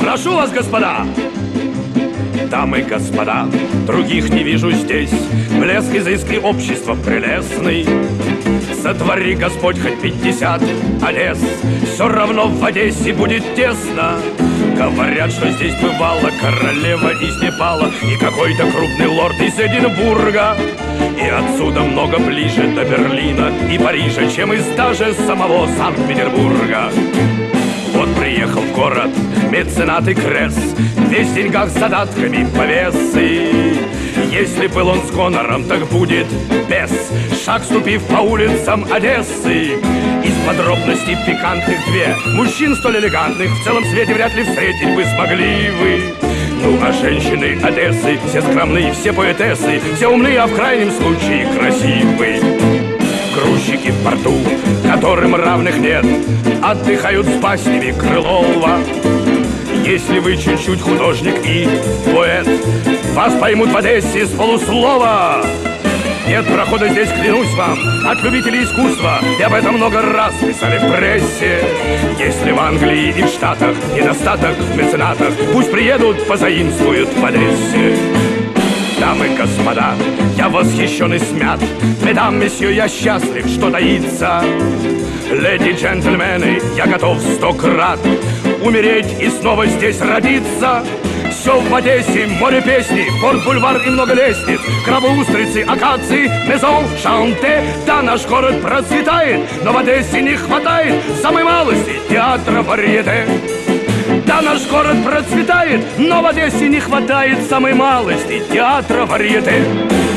Прошу вас, господа! Дамы и господа, других не вижу здесь. Блеск изыск и общества прелестный. Сотвори Господь хоть 50 Одесс, все равно в Одессе будет тесно. Говорят, что здесь бывала королева из Непала и какой-то крупный лорд из Эдинбурга. И отсюда много ближе до Берлина и Парижа, чем из даже самого Санкт-Петербурга. Вот приехал в город меценат и Кресс, весь в деньгах с задатками повесы. Если был он с гонором, так будет без. Шаг ступив по улицам Одессы. Из подробностей пикантных две. Мужчин столь элегантных в целом свете вряд ли встретить бы смогли вы. Ну а женщины Одессы все скромные, все поэтессы, все умные, а в крайнем случае красивые. Грузчики в порту, которым равных нет, отдыхают с баснями Крылова. Если вы чуть-чуть художник и поэт, вас поймут в Одессе с полуслова. Нет прохода здесь, клянусь вам, от любителей искусства, и об этом много раз писали в прессе. Если в Англии и в Штатах недостаток в меценатах, пусть приедут, позаимствуют в Одессе. Дамы и господа, я восхищен и смят. Медам, месье, я счастлив, что таится. Леди, джентльмены, я готов 100 крат умереть и снова здесь родиться. Все в Одессе, море песни, порт-бульвар и много лестниц, крабы, устрицы, акации, мезон, шанте. Да, наш город процветает, но в Одессе не хватает самой малости театра варьете. Да, наш город процветает, но в Одессе не хватает самой малости театра варьете.